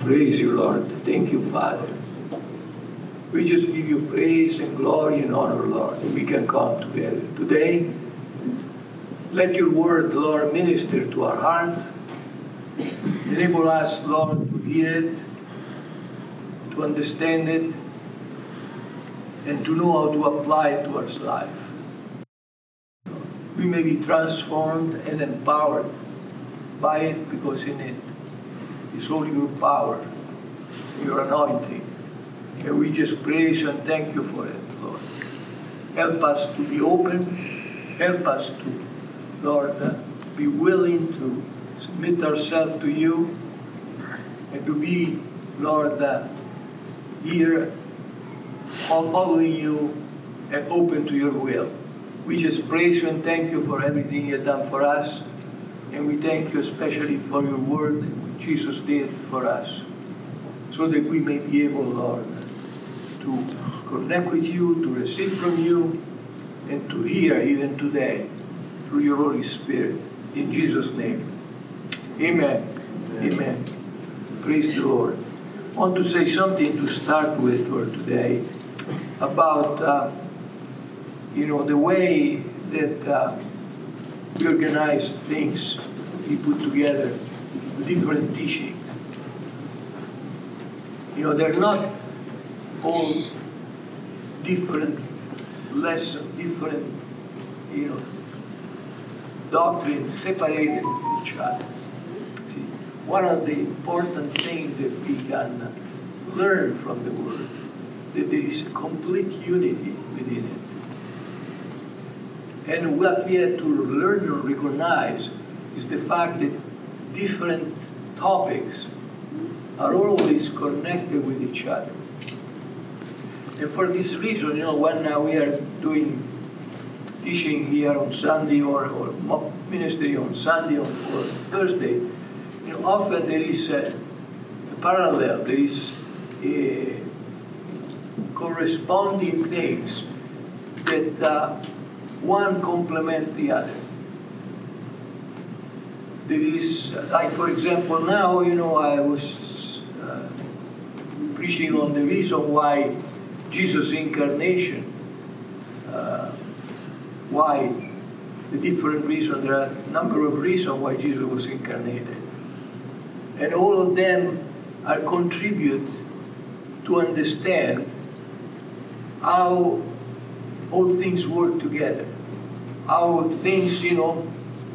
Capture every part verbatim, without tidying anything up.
Praise you, Lord. Thank you, Father. We just give you praise and glory and honor, Lord, that we can come together. Today, let your word, Lord, minister to our hearts. Enable us, Lord, to hear it, to understand it, and to know how to apply it to our life. We may be transformed and empowered by it, because in it is all your power, your anointing. And we just praise and thank you for it, Lord. Help us to be open. Help us to, Lord, uh, be willing to submit ourselves to you, and to be, Lord, uh, here, following you and open to your will. We just praise you and thank you for everything you have done for us. And we thank you especially for your word that Jesus did for us, so that we may be able, Lord, to connect with you, to receive from you, and to hear even today through your Holy Spirit. In Jesus' name. Amen. Amen. Amen. Praise the Lord. I want to say something to start with for today about, uh, you know, the way that uh, we organize things, we put together different teachings. You know, they're not all different lessons, different, you know, doctrines separated from each other. See, one of the important things that we can learn from the Word, that there is a complete unity within it. And what we have to learn and recognize is the fact that different topics are always connected with each other. And for this reason, you know, when uh, we are doing teaching here on Sunday, or, or ministry on Sunday or, or Thursday, you know, often there is a, a parallel, there is a corresponding things that uh, one complements the other. There is, like for example, now, you know, I was uh, preaching on the reason why Jesus' incarnation, uh, why the different reasons, there are a number of reasons why Jesus was incarnated. And all of them are contribute to understand how all things work together. How things, you know,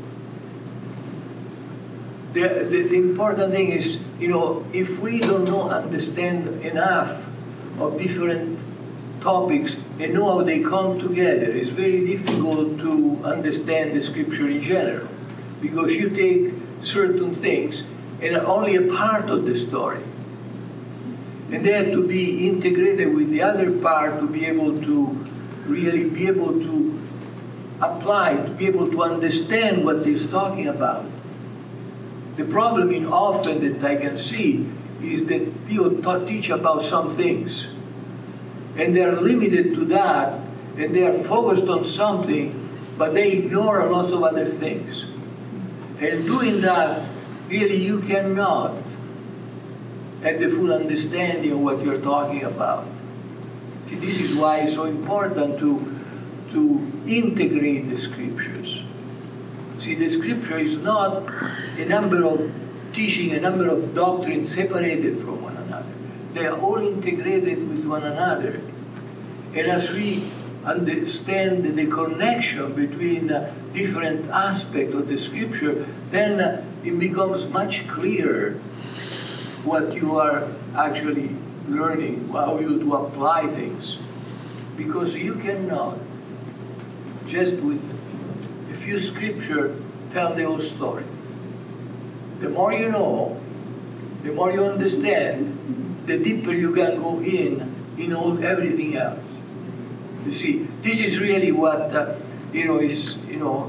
the, the, the important thing is, you know, if we don't know, understand enough of different topics and know how they come together, it's very difficult to understand the scripture in general, because you take certain things and only a part of the story, and they have to be integrated with the other part to be able to really be able to apply, to be able to understand what he's talking about. The problem in often that I can see is that people ta- teach about some things, and they are limited to that, and they are focused on something, but they ignore a lot of other things. And doing that, really you cannot have the full understanding of what you're talking about. See, this is why it's so important to, to integrate the scriptures. See, the scripture is not a number of teaching, a number of doctrines separated from one another. They are all integrated with one another. And as we understand the connection between uh, different aspects of the scripture, then uh, it becomes much clearer what you are actually learning, how you to apply things. Because you cannot, just with a few scripture, tell the whole story. The more you know, the more you understand, the deeper you can go in, in all everything else. You see, this is really what, uh, you know, is, you know,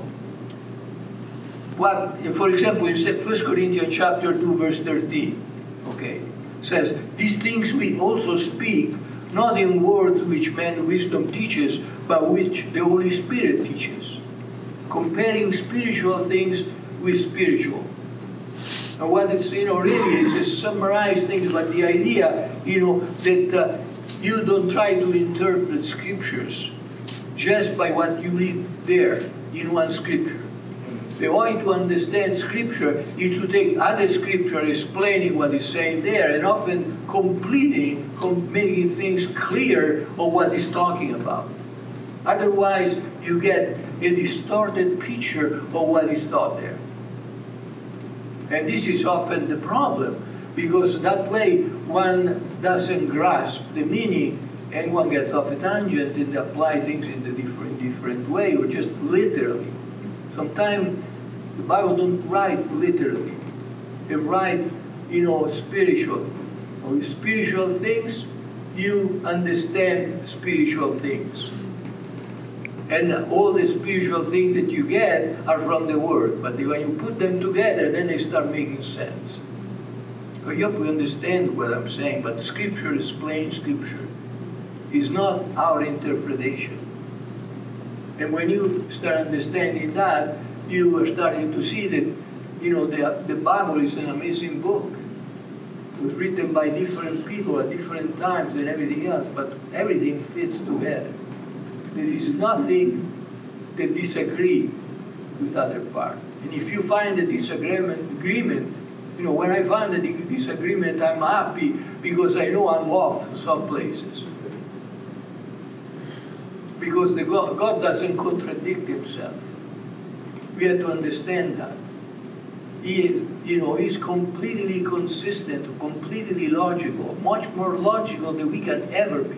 what, for example, in First Corinthians chapter two, verse thirteen, okay, says, these things we also speak, not in words which man's wisdom teaches, but which the Holy Spirit teaches, comparing spiritual things with spiritual. And what it's, you know, really is just summarize things, but the idea, you know, that uh, you don't try to interpret scriptures just by what you read there in one scripture. The way to understand scripture is to take other scripture explaining what is saying there and often completing, com- making things clear of what he's talking about. Otherwise, you get a distorted picture of what is taught there. And this is often the problem, because that way one doesn't grasp the meaning and one gets off a tangent and apply things in a different, different way, or just literally. Sometimes the Bible don't write literally. It write, you know, spiritual. Or spiritual things, you understand spiritual things. And all the spiritual things that you get are from the Word. But when you put them together, then they start making sense. So you have to understand what I'm saying, but Scripture is plain Scripture. It's not our interpretation. And when you start understanding that, you are starting to see that, you know, the, the Bible is an amazing book. It was written by different people at different times and everything else, but everything fits together. There is nothing that disagree with other part. And if you find a disagreement, agreement, you know, when I find a disagreement, I'm happy because I know I'm off some places. Because the God, God doesn't contradict himself. We have to understand that. He is, you know, he's completely consistent, completely logical, much more logical than we can ever be.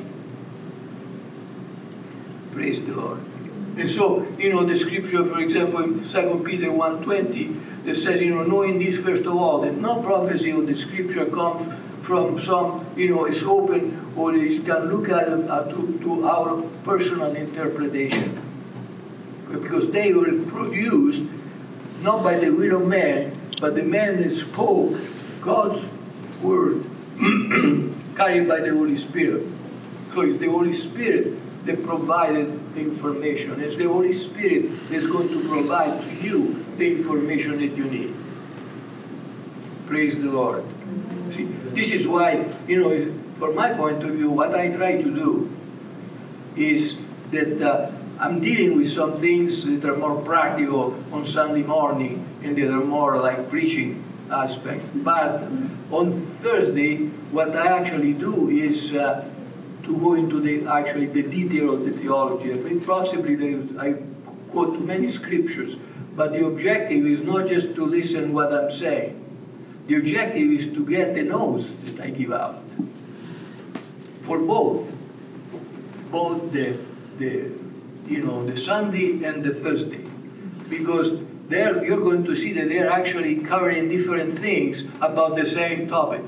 Praise the Lord. And so, you know, the scripture, for example, in Second Peter one twenty, that says, you know, knowing this first of all, that no prophecy of the scripture comes from some, you know, is open, or you can look at it uh, to, to our personal interpretation. Because they were produced not by the will of man, but the man that spoke God's word carried by the Holy Spirit. So it's the Holy Spirit that provided the information. It's the Holy Spirit that's going to provide to you the information that you need. Praise the Lord. See, this is why, you know, from my point of view, what I try to do is that uh, I'm dealing with some things that are more practical on Sunday morning and that are more like preaching aspect. But on Thursday, what I actually do is uh, to go into the actually the detail of the theology. I think possibly there is, I quote too many scriptures, but the objective is not just to listen what I'm saying. The objective is to get the notes that I give out for both, both the the you know the Sunday and the Thursday, because there you're going to see that they're actually covering different things about the same topic.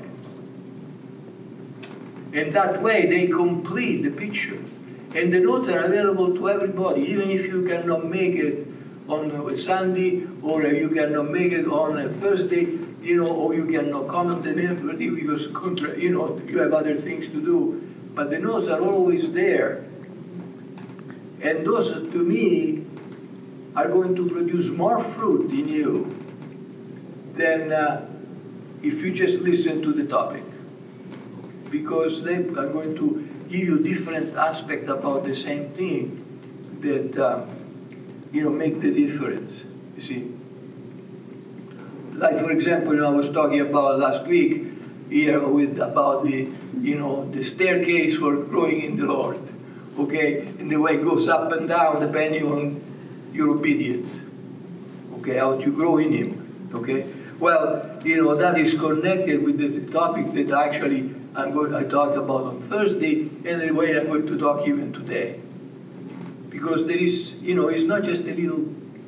And that way they complete the picture. And the notes are available to everybody, even if you cannot make it on a Sunday, or you cannot make it on a Thursday, you know, or you cannot comment on it because, you know, you have other things to do. But the notes are always there. And those, to me, are going to produce more fruit in you than uh, if you just listen to the topic. Because they are going to give you different aspects about the same thing that, uh, you know, make the difference, you see. Like, for example, you know, I was talking about last week here with about the, you know, the staircase for growing in the Lord, okay? And the way it goes up and down depending on your obedience, okay? How you grow in Him, okay? Well, you know, that is connected with the topic that actually I'm going, I talked about on Thursday, and the way I'm going to talk even today. Because there is, you know, it's not just a little,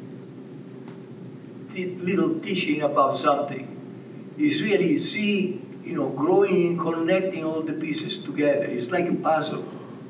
little teaching about something. It's really see, you know, growing, connecting all the pieces together. It's like a puzzle.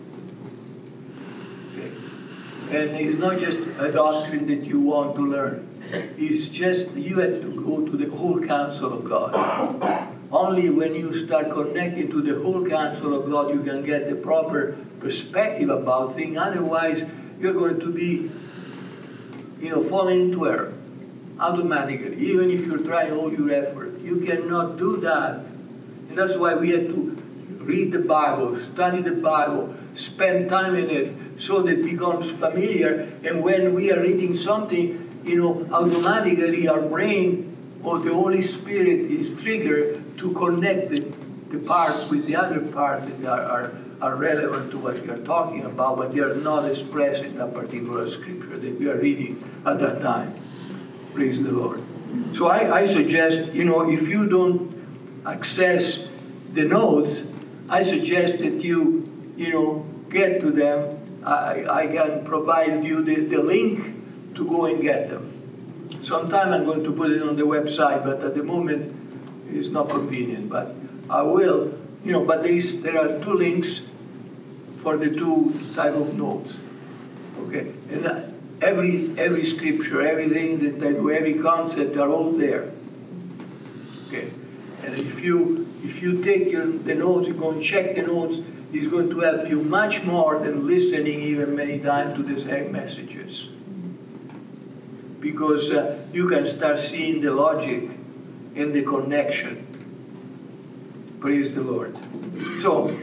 Okay? And it's not just a doctrine that you want to learn. It's just you have to go to the whole counsel of God. Only when you start connecting to the whole counsel of God, you can get the proper perspective about things. Otherwise, you're going to be, you know, falling into error automatically, even if you're trying all your efforts. you cannot do that. And that's why we have to read the Bible, study the Bible, spend time in it, so that it becomes familiar. And when we are reading something, you know, automatically our brain or the Holy Spirit is triggered to connect the, the parts with the other parts that are, are, are relevant to what we are talking about, but they are not expressed in a particular scripture that we are reading at that time. Praise the Lord. So I, I suggest, you know, if you don't access the notes, I suggest that you, you know, get to them. I, I can provide you the, the link to go and get them. Sometime I'm going to put it on the website, but at the moment it's not convenient. But I will, you know, but there, is, there are two links for the two type of notes. Okay, and uh, every every scripture, everything that I do, every concept are all there. Okay, and if you if you take your, the notes, you go and check the notes, it's going to help you much more than listening even many times to the same messages. Because uh, you can start seeing the logic and the connection. Praise the Lord. So,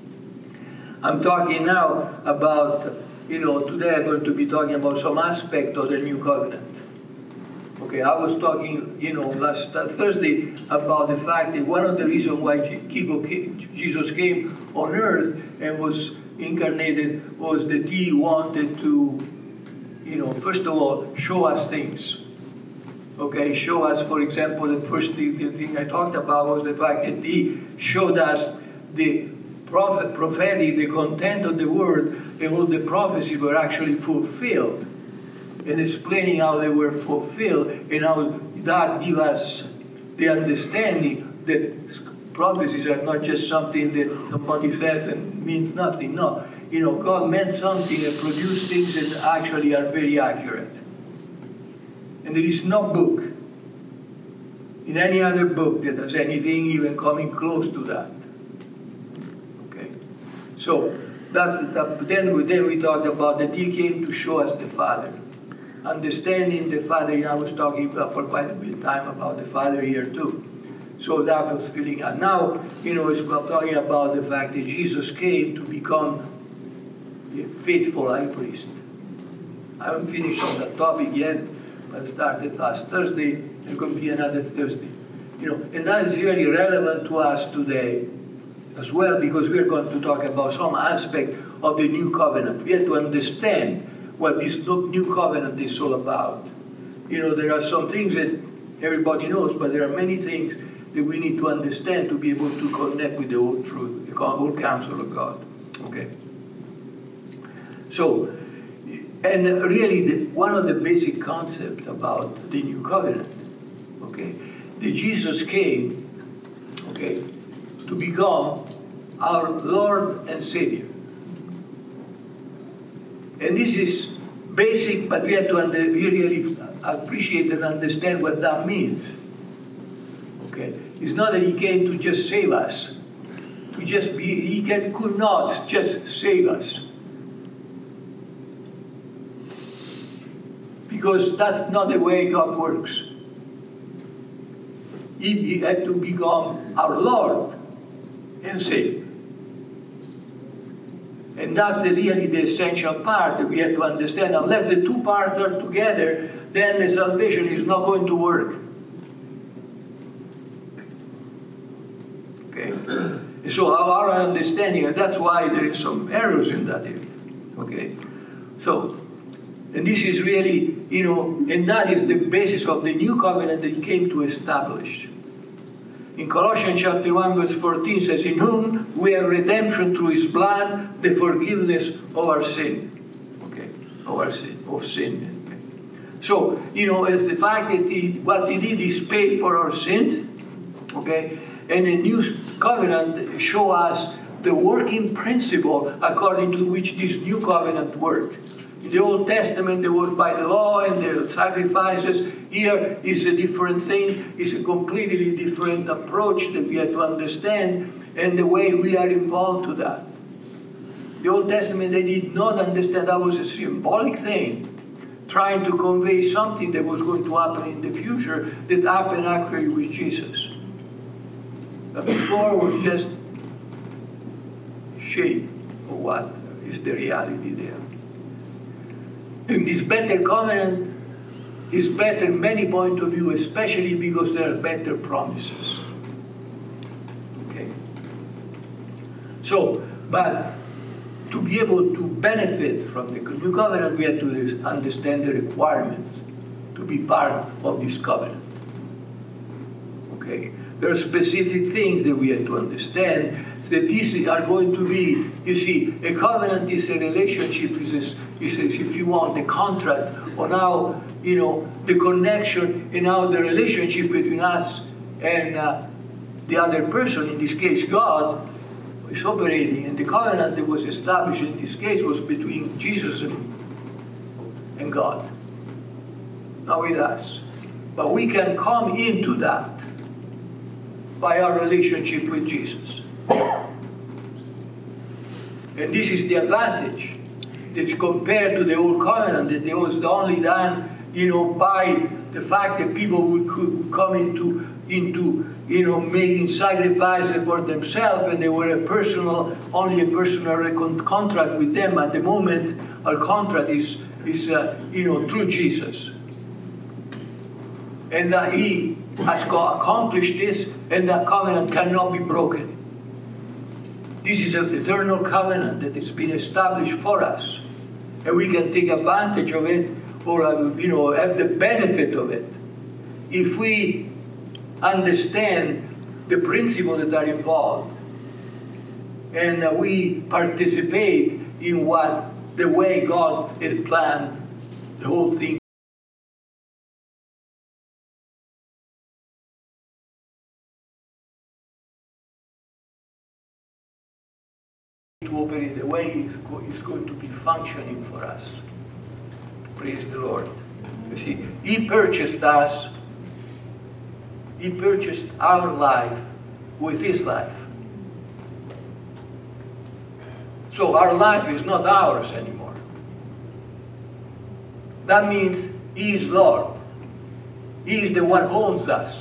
I'm talking now about, you know, today I'm going to be talking about some aspect of the New Covenant. Okay, I was talking, you know, last uh, Thursday about the fact that one of the reasons why Jesus came on earth and was incarnated was that he wanted to, you know, first of all, show us things. Okay, show us, for example, the first thing I talked about was the fact that he showed us the prophet, prophetic, the content of the word, and all the prophecies were actually fulfilled. And explaining how they were fulfilled, and how that gives us the understanding that prophecies are not just something that somebody says and means nothing. No, you know, God meant something and produced things that actually are very accurate. And there is no book in any other book that has anything even coming close to that. Okay, so that, that then we then we talked about that he came to show us the Father. Understanding the Father, you know, I was talking about for quite a bit of time about the Father here too. So that was filling out. Now, you know, it's talking about the fact that Jesus came to become a faithful high priest. I haven't finished on that topic yet, but I started last Thursday. There's going to be another Thursday. You know, and that is really relevant to us today as well, because we're going to talk about some aspect of the new covenant. We have to understand what this new covenant is all about. You know, there are some things that everybody knows, but there are many things that we need to understand to be able to connect with the whole truth, the whole counsel of God. Okay. So, and really, the, one of the basic concepts about the new covenant, okay, that Jesus came, okay, to become our Lord and Savior. And this is basic, but we have to under, we really appreciate and understand what that means. Okay, it's not that he came to just save us, to just be. He can, could not just save us, because that's not the way God works. He, he had to become our Lord and Savior. And that's the, really the essential part that we have to understand. Unless the two parts are together, then the salvation is not going to work. Okay? And so our understanding, and that's why there is some errors in that area. Okay? So, and this is really, you know, and that is the basis of the new covenant that he came to establish. In Colossians chapter one, verse fourteen says, in whom we have redemption through his blood, the forgiveness of our sin. Okay, of our sin, of sin. Okay. So, you know, as the fact that he, what he did is paid for our sins, okay, and the new covenant show us the working principle according to which this new covenant worked. In the Old Testament, it was by the law and the sacrifices. Here is a different thing. It's a completely different approach that we have to understand, and the way we are involved to that. The Old Testament, they did not understand that was a symbolic thing, trying to convey something that was going to happen in the future that happened actually with Jesus. But before was just shape of what is the reality there. And this better covenant is better in many points of view, especially because there are better promises. Okay? So, but to be able to benefit from the new covenant, we have to understand the requirements to be part of this covenant. Okay? There are specific things that we have to understand that these are going to be, you see, a covenant is a relationship, is, a, is a, if you want, a contract on how, you know, the connection and how the relationship between us and uh, the other person, in this case God, is operating. And the covenant that was established in this case was between Jesus and, and God, not with us. But we can come into that by our relationship with Jesus. And this is the advantage. It's compared to the old covenant that it was only done, you know, by the fact that people would could come into, into, you know, making sacrifices for themselves, and they were a personal, only a personal contract with them. At the moment, our contract is, is uh, you know, through Jesus. And that He has accomplished this, and that covenant cannot be broken. This is an eternal covenant that has been established for us, and we can take advantage of it, or uh, you know, have the benefit of it, if we understand the principles that are involved, and uh, we participate in what the way God has planned the whole thing. To operate the way it's going to be functioning for us. Praise the Lord. You see, He purchased us, He purchased our life with His life. So our life is not ours anymore. That means He is Lord. He is the one who owns us.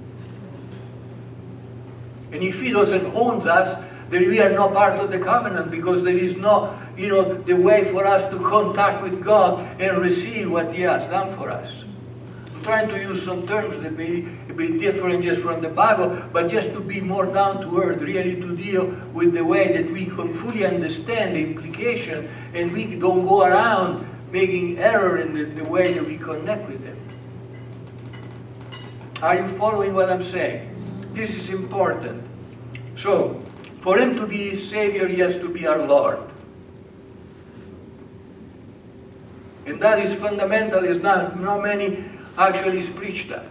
And if He doesn't own us, then we are not part of the covenant, because there is no, you know, the way for us to contact with God and receive what He has done for us. I'm trying to use some terms that may be a bit different just from the Bible, but just to be more down to earth, really to deal with the way that we can fully understand the implication, and we don't go around making error in the, the way that we connect with Him. Are you following what I'm saying? This is important. So, for Him to be Savior, He has to be our Lord. And that is fundamental. It's not, not many actually preach that.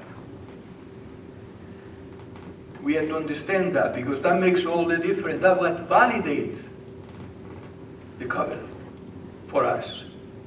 We have to understand that, because that makes all the difference. That's what validates the covenant for us.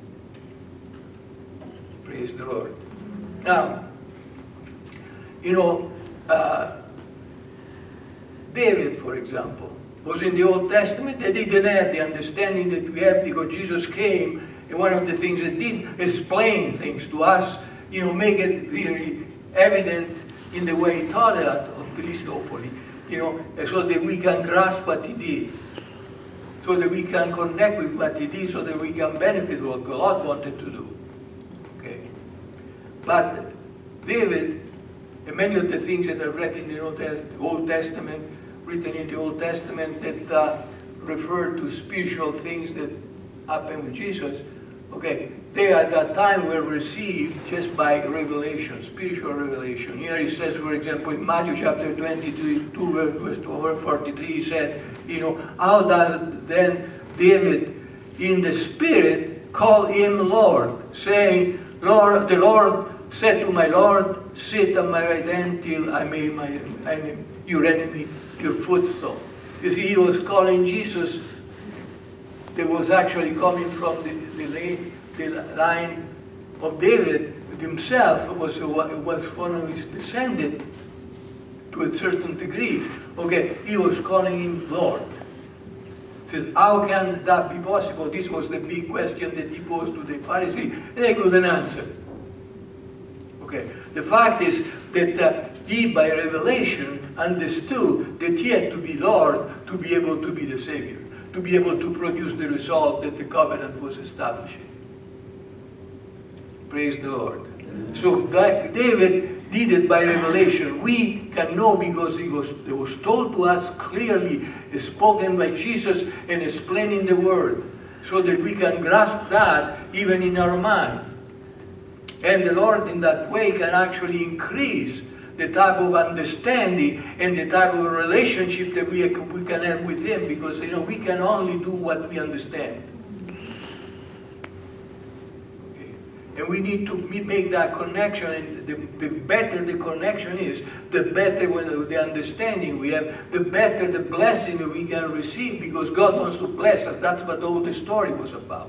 Praise the Lord. Now, you know, uh, David, for example, was in the Old Testament. They didn't have the understanding that we have, because Jesus came, and one of the things that did explain things to us, you know, make it really evident in the way He taught it of Christophany, you know, so that we can grasp what He did, so that we can connect with what He did, so that we can benefit what God wanted to do. Okay, but David, and many of the things that are read in the Old Testament, written in the Old Testament, that uh, refer to spiritual things that happened with Jesus, okay, they at that time were received just by revelation, spiritual revelation. Here he says, for example, in Matthew chapter twenty-two, verse forty-three, he said, you know, how does then David in the Spirit call Him Lord, saying, Lord, the Lord said to my Lord, sit on my right hand till I make my enemy, your enemy your footstool. You see, he was calling Jesus, that was actually coming from the, the, the line of David himself. It was, it was one of his descendants to a certain degree. Okay, he was calling Him Lord. He says, how can that be possible? This was the big question that he posed to the Pharisees, and they couldn't answer. Okay, the fact is, that uh, he, by revelation, understood that he had to be Lord to be able to be the Savior, to be able to produce the result that the covenant was establishing. Praise the Lord. So David did it by revelation. We can know because it was, it was told to us clearly, spoken by Jesus and explained in the Word, so that we can grasp that even in our mind. And the Lord in that way can actually increase the type of understanding and the type of relationship that we, we can have with Him, because you know we can only do what we understand. Okay. And we need to make that connection, and the, the better the connection is, the better when the understanding we have, the better the blessing that we can receive, because God wants to bless us. That's what all the story was about.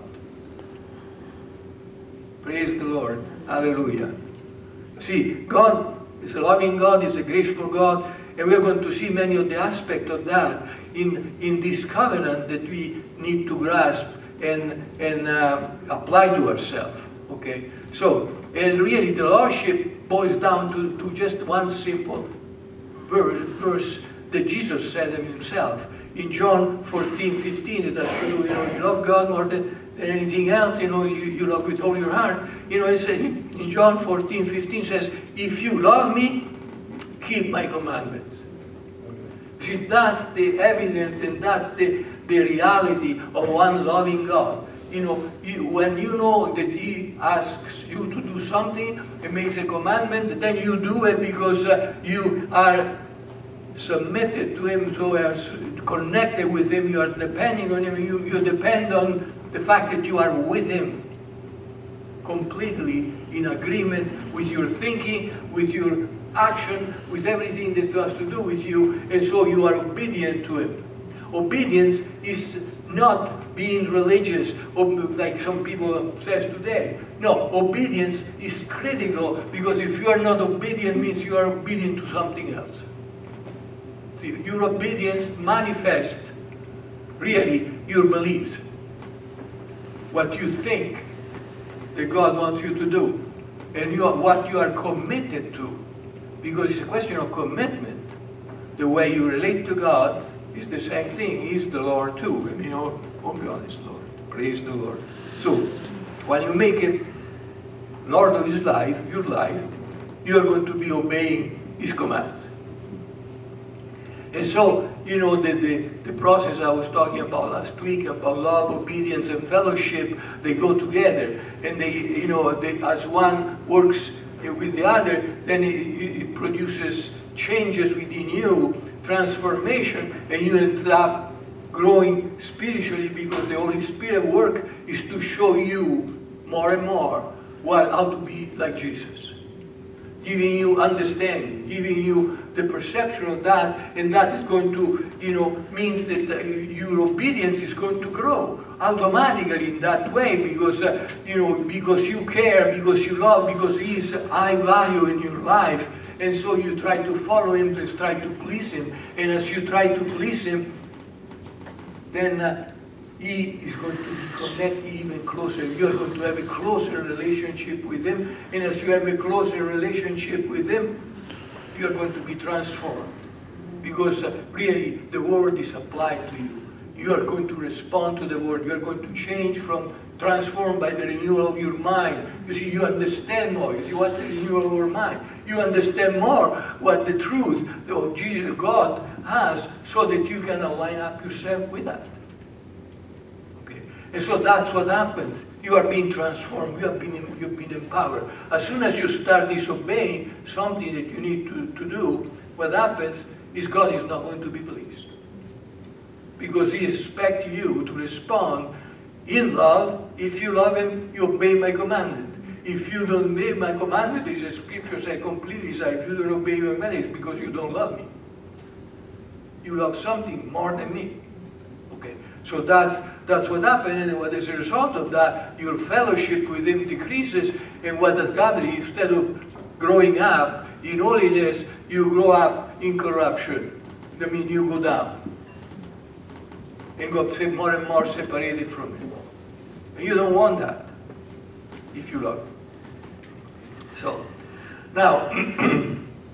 Praise the Lord. Hallelujah. See, God is a loving God, is a graceful God, and we're going to see many of the aspects of that in, in this covenant that we need to grasp and, and uh, apply to ourselves. Okay? So, and really the Lordship boils down to, to just one simple verse, verse that Jesus said of Himself. In John fourteen fifteen, that you know, you love God more than anything else, you know, you, you love with all your heart. You know, it said in John fourteen fifteen says, if you love me, keep my commandments. See, that's the evidence and that's the, the reality of one loving God. You know, you, when you know that He asks you to do something and makes a commandment, then you do it because uh, you are submitted to Him, so are connected with Him, you are depending on Him, you, you depend on the fact that you are with Him, completely in agreement with your thinking, with your action, with everything that has to do with you, and so you are obedient to Him. Obedience is not being religious, like some people say today. No, obedience is critical, because if you are not obedient, means you are obedient to something else. See, your obedience manifests really your beliefs, what you think that God wants you to do, and you are, what you are committed to, because it's a question of commitment. The way you relate to God is the same thing. He's the Lord too. And you know, oh God is Lord. Praise the Lord. So, when you make it Lord of His life, your life, you are going to be obeying His commands. And so, you know, the, the, the process I was talking about last week, about love, obedience, and fellowship, they go together. And they, you know, they, as one works with the other, then it, it produces changes within you, transformation, and you end up growing spiritually, because the Holy Spirit work is to show you more and more what, how to be like Jesus. Giving you understanding, giving you the perception of that, and that is going to, you know, means that uh, your obedience is going to grow automatically in that way, because, uh, you know, because you care, because you love, because He is high value in your life, and so you try to follow Him, to try to please Him, and as you try to please Him, then uh, He is going to connect even closer. You are going to have a closer relationship with Him, and as you have a closer relationship with Him, you are going to be transformed, because uh, really the Word is applied to you. You are going to respond to the Word. You are going to change from transformed by the renewal of your mind. You see, you understand more. You see, what's the renewal of your mind? You understand more what the truth of Jesus, God has, so that you can align up yourself with that. Okay, and so that's what happens. You are being transformed. You have been, you've been empowered. As soon as you start disobeying something that you need to, to do, what happens is God is not going to be pleased. Because He expects you to respond in love. If you love Him, you obey my commandment. If you don't obey my commandment, as the scripture says completely, say, if you don't obey my commandment, it's because you don't love me. You love something more than me. Okay, so that's, that's what happened, and what is a result of that, your fellowship with Him decreases, and what has happened, instead of growing up in holiness, you grow up in corruption. That means you go down. And got more and more separated from Him. And you don't want that if you love Him. So, now,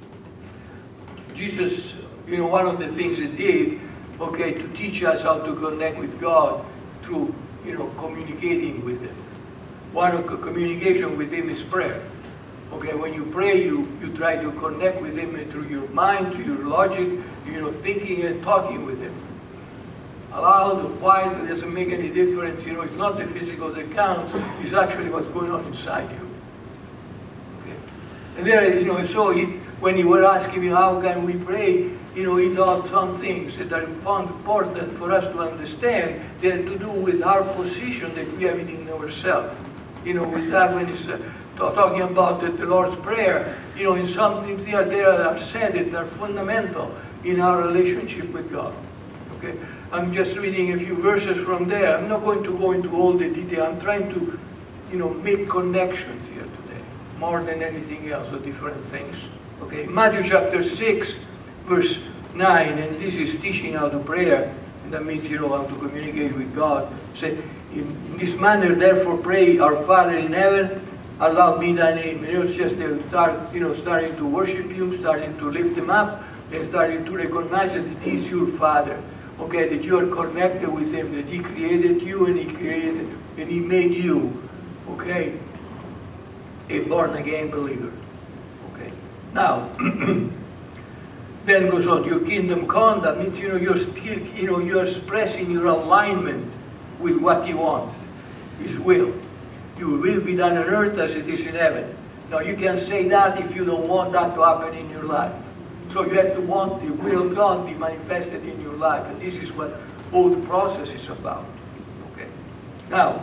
Jesus, you know, one of the things he did, okay, to teach us how to connect with God through, you know, communicating with Him. One of the communication with Him is prayer. Okay, when you pray, you, you try to connect with Him through your mind, through your logic, you know, thinking and talking with Him. Loud or quiet, it doesn't make any difference. You know, it's not the physical that counts, it's actually what's going on inside you. Okay. And there, you know, so he, when you were asking me how can we pray, you know, he taught some things that are important for us to understand. They have to do with our position that we have in ourselves. You know, with that when he's uh, talking about the, the Lord's Prayer, you know, in some things there, there are said that are fundamental in our relationship with God. Okay. I'm just reading a few verses from there. I'm not going to go into all the detail. I'm trying to, you know, make connections here today, more than anything else, or different things. Okay, Matthew chapter six, verse nine, and this is teaching how to pray. And that means, you know, how to communicate with God. Say, in this manner, therefore, pray, our Father in heaven, hallowed be thy name. You know, it's just they start, you know, starting to worship Him, starting to lift Him up, and starting to recognize that He is your Father. Okay, that you are connected with Him, that He created you and He created and He made you, okay, a born-again believer. Okay, now, then goes on, your kingdom come, that means, you know, you're still, you know, you're expressing your alignment with what He wants, His will. Your will be done on earth as it is in heaven. Now, you can say that if you don't want that to happen in your life. So you have to want the will of God be manifested in your life. And this is what all the process is about. Okay. Now,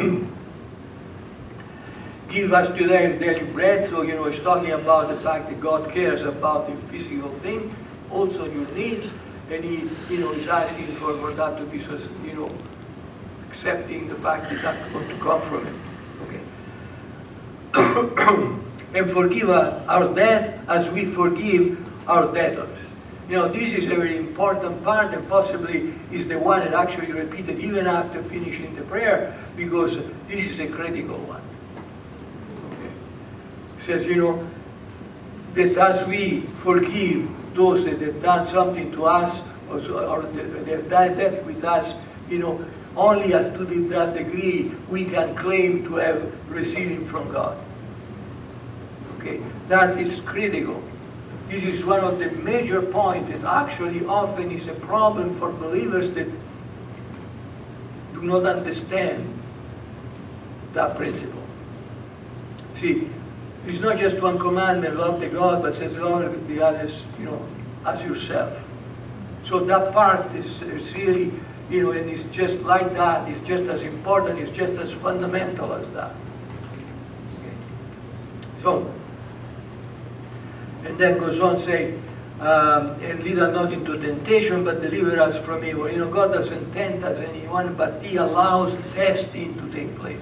give us today daily bread. So, you know, it's talking about the fact that God cares about the physical thing, also your needs. And He, you know, is asking for, for that to be, you know, accepting the fact that that's going to come from Him. Okay. And forgive us our debt as we forgive our debtors. You know, this is a very important part, and possibly is the one that actually repeated even after finishing the prayer, because this is a critical one. Okay. It says, you know, that as we forgive those that have done something to us, or, or that have done death with us, you know, only as to that degree we can claim to have received from God. Okay, that is critical. This is one of the major points that actually often is a problem for believers that do not understand that principle. See, it's not just one commandment, love the God, but says love the others, you know, as yourself. So that part is, is really, you know, and it's just like that, it's just as important, it's just as fundamental as that. Okay. So, and then goes on to say, um, and lead us not into temptation, but deliver us from evil. You know, God doesn't tempt us anyone, but He allows testing to take place.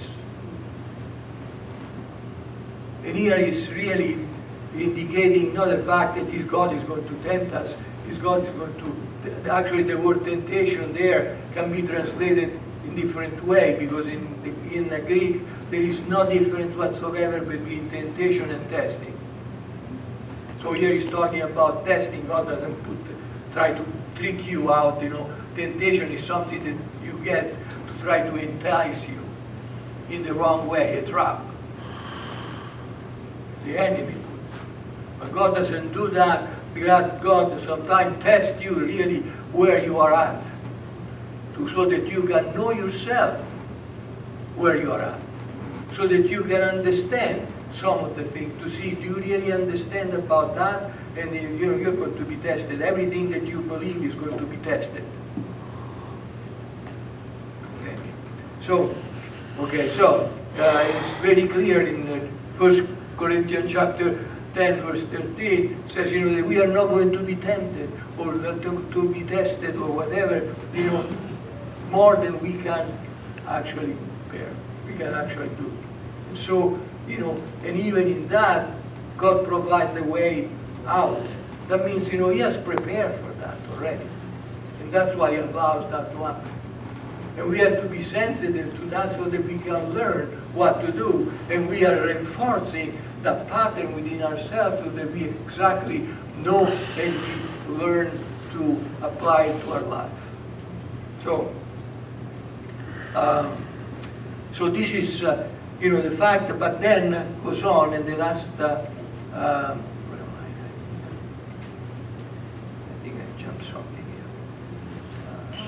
And here is really indicating not the fact that His God is going to tempt us, His God is going to, actually the word temptation there can be translated in different way, because in the, in the Greek there is no difference whatsoever between temptation and testing. So here he's talking about testing. God doesn't put, try to trick you out. You know, temptation is something that you get to try to entice you in the wrong way, a trap. The enemy puts. But God doesn't do that, because God sometimes tests you really where you are at, to, so that you can know yourself where you are at, so that you can understand some of the things, to see if you really understand about that, and you know, you're going to be tested. Everything that you believe is going to be tested. Okay. So, okay, so uh, it's very clear in the First Corinthians chapter ten, verse thirteen, says, you know, that we are not going to be tempted or to, to be tested or whatever, you know, more than we can actually bear. We can actually do. And so, you know, and even in that, God provides the way out. That means, you know, He has prepared for that already. And that's why He allows that to happen. And we have to be sensitive to that so that we can learn what to do. And we are reinforcing that pattern within ourselves so that we exactly know and we learn to apply it to our life. So, um, so this is, uh, you know, the fact, but then goes on in the last, uh, uh, what am I? I think I jumped something here. Uh,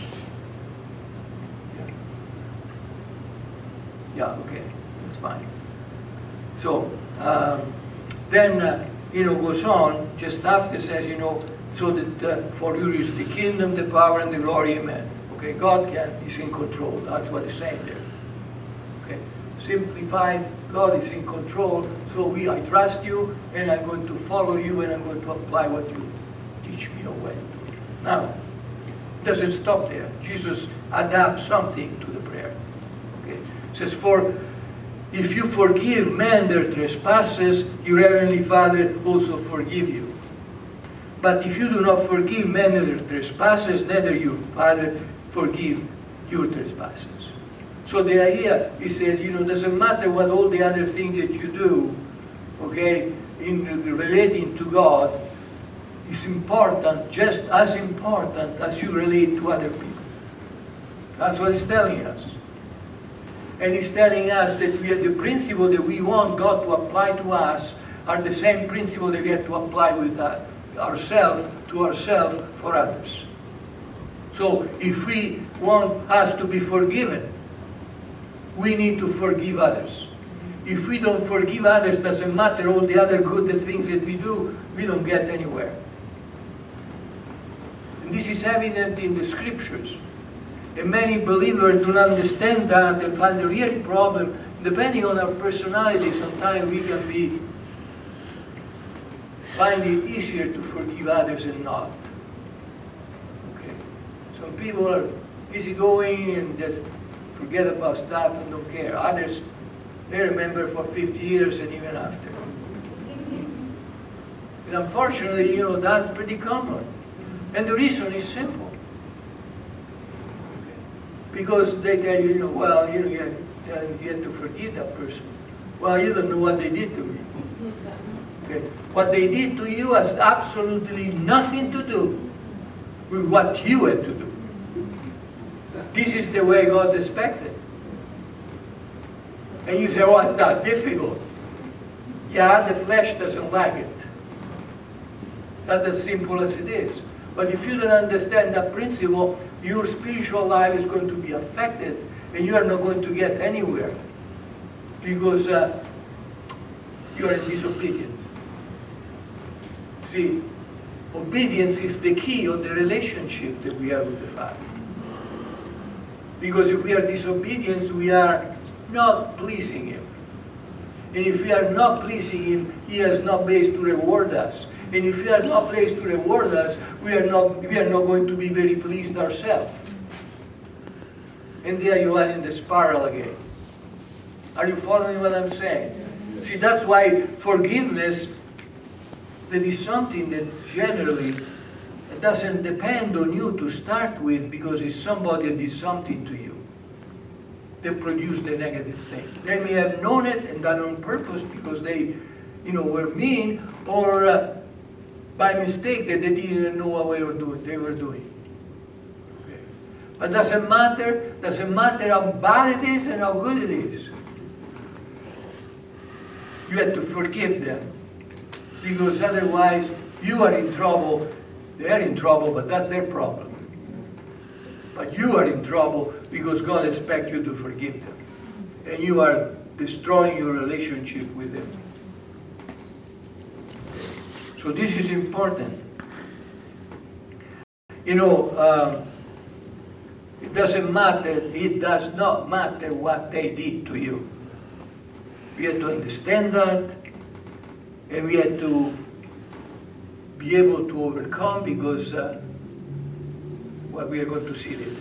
yeah. yeah, okay, that's fine. So, um, then, uh, you know, goes on, just after says, you know, so that uh, for you is the kingdom, the power, and the glory, amen. Okay, God can, is in control. That's what it's saying there. Okay, simplified, God is in control. So we, I trust you, and I'm going to follow you, and I'm going to apply what you teach me or when to do. Now, it doesn't stop there. Jesus adapts something to the prayer. Okay, it says, for if you forgive men their trespasses, your heavenly Father also forgive you. But if you do not forgive men their trespasses, neither your Father forgive your trespasses. So the idea is that, you know, it doesn't matter what all the other things that you do, okay, in relating to God, is important, just as important as you relate to other people. That's what he's telling us. And he's telling us that we have the principle that we want God to apply to us are the same principle that we have to apply with uh, ourselves, to ourselves, for others. So if we want us to be forgiven, we need to forgive others. If we don't forgive others, doesn't matter all the other good things that we do, we don't get anywhere. And this is evident in the scriptures. And many believers don't understand that and find the real problem. Depending on our personality, sometimes we can be find it easier to forgive others and not. Okay. Some people are easygoing and just forget about stuff and don't care. Others, they remember for fifty years and even after. And unfortunately, you know, that's pretty common. And the reason is simple. Because they tell you, you know, well, you know, you have, you have to forgive that person. Well, you don't know what they did to me. Okay. What they did to you has absolutely nothing to do with what you had to do. This is the way God expected. And you say, oh, it's not difficult. Yeah, the flesh doesn't like it. That's as simple as it is. But if you don't understand that principle, your spiritual life is going to be affected, and you are not going to get anywhere because uh, you are in disobedience. See, obedience is the key of the relationship that we have with the Father. Because if we are disobedient, we are not pleasing Him. And if we are not pleasing Him, He has no base to reward us. And if we are not placed to reward us, we are not we are not going to be very pleased ourselves. And there you are in the spiral again. Are you following what I'm saying? See, that's why forgiveness, that is something that generally it doesn't depend on you to start with, because it's somebody that did something to you that produced the negative thing. They may have known it and done it on purpose because they, you know, were mean, or uh, by mistake that they didn't know what they were doing. They were doing. Okay. But doesn't matter. Doesn't matter how bad it is and how good it is. You have to forgive them, because otherwise you are in trouble. They are in trouble, but that's their problem. But you are in trouble because God expects you to forgive them, and you are destroying your relationship with them. So this is important. You know, um, it doesn't matter, it does not matter what they did to you. We have to understand that, and we have to be able to overcome, because uh, what we are going to see later.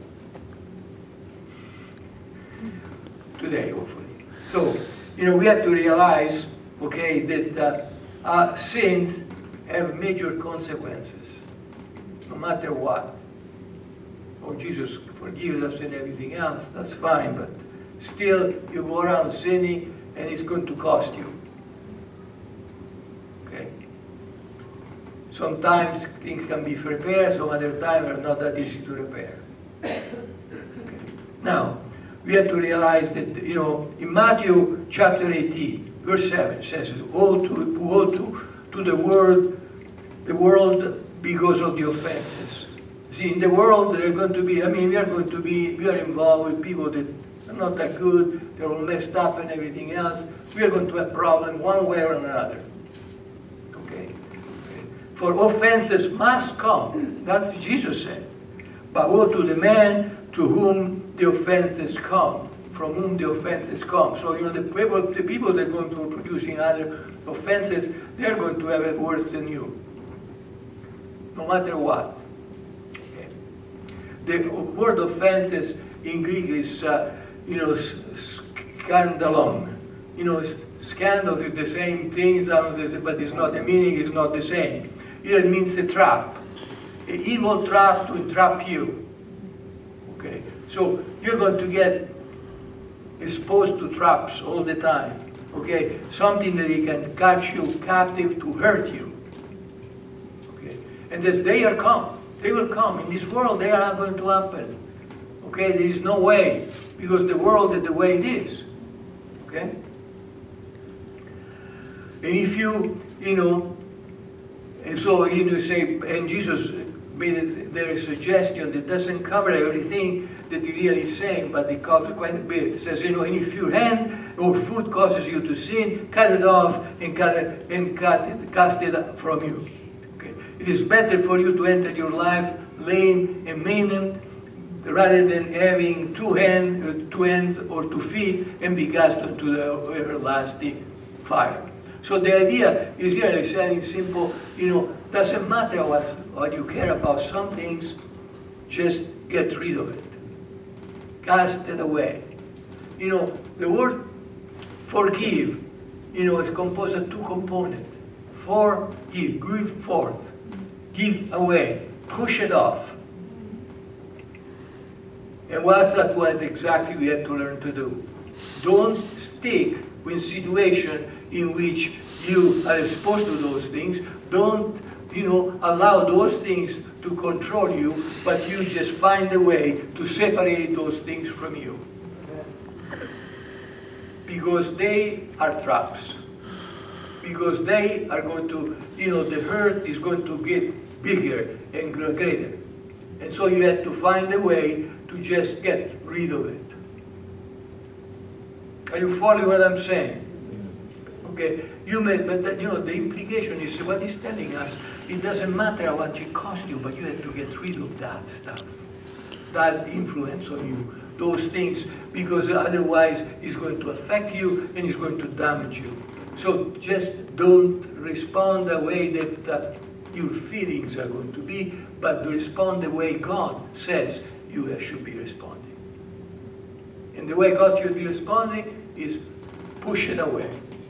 Today, hopefully. So, you know, we have to realize, okay, that uh, Uh, sins have major consequences, no matter what. Oh, Jesus forgives us and everything else, that's fine, but still you go around sinning and it's going to cost you. Okay? sometimes things can be repaired, some other times are not that easy to repair. Okay. Now, we have to realize that, you know, in Matthew chapter eighteen, verse seven, it says, woe to, woe to, to the world, the world because of the offenses. See, in the world, there are going to be, I mean, we are going to be, we are involved with people that are not that good, they're all messed up and everything else. We are going to have problems one way or another. Okay? For offenses must come. That's what Jesus said. But woe to the man to whom the offenses come, from whom the offenses come. So, you know, the people, the people that are going to be producing other offenses, they're going to have it worse than you. No matter what. Okay. The word offenses in Greek is, uh, you know, scandalon. You know, scandals is the same thing, but it's not, the meaning is not the same. Here it means a trap. An evil trap to entrap you. Okay. So you're going to get exposed to traps all the time. Okay. Something that it can catch you captive to hurt you. Okay. And that they are come. They will come. In this world they are not going to happen. Okay. There is no way. Because the world is the way it is. Okay. And if you, you know, and so you say, and Jesus made there a suggestion that doesn't cover everything that he really is saying, but it covers quite a bit. It says, you know, and if your hand or foot causes you to sin, cut it off and cut it and cut it, cast it from you. Okay. It is better for you to enter your life lame and maimed rather than having two hands, two hands or two feet and be cast into the everlasting fire. So the idea is really saying simple, you know, doesn't matter what, what you care about some things, just get rid of it. Cast it away. You know, the word forgive, you know, is composed of two components. Forgive, give forth, give away, push it off. And what's that what exactly we have to learn to do? Don't stick with situations in which you are exposed to those things. Don't, you know, allow those things to control you, but you just find a way to separate those things from you. Because they are traps. Because they are going to, you know, the hurt is going to get bigger and greater. And so you have to find a way to just get rid of it. Are you following what I'm saying? Okay, you may, but that, you know, the implication is what he's telling us. It doesn't matter what it costs you, but you have to get rid of that stuff, that influence on you, those things, because otherwise it's going to affect you and it's going to damage you. So just don't respond the way that uh, your feelings are going to be, but respond the way God says you should be responding. And the way God should be responding is push it away.